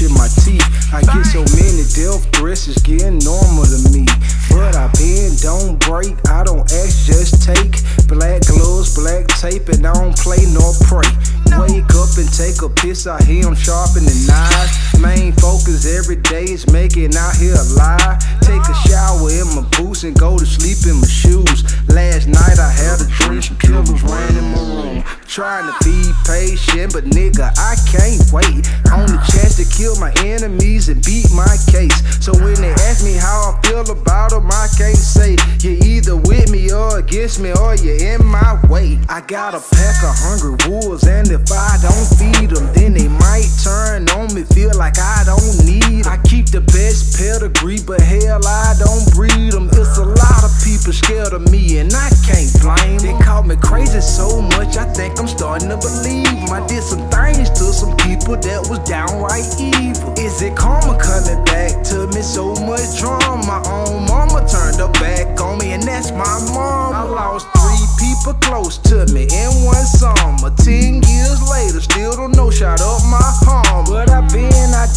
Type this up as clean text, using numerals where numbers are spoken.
in my teeth. I get so many death threats, it's getting normal to me. But I bend, don't break, I don't ask, just take. Black gloves, black tape, and I don't play nor pray. Wake up and take a piss, I hear them sharpening knives. Main focus every day is making out here alive. Take a shower in my boots and go to sleep in my shoes. Last night I had a dream, some killers ran in my room. Trying to be patient, but nigga, I can't wait. On the chance to kill my enemies and beat my case. So when they ask me how I feel about them, I can't say. You're either with me or against me, or you're in my way. I got a pack of hungry wolves, and if I don't feed them, then they might turn on me, feel like I don't need them. I keep the best pedigree, but hell, I don't breed them. It's a lot of people scared of me, and I can't blame them. They call me crazy so much, I think I'm starting to believe them. I did some things to some people that was downright evil. Is it karma coming back to me? So much drama. My own mama turned her back on me, and that's my mom. I lost 3 people close to me in one summer. 10 years later, still don't know, shot up my home. But I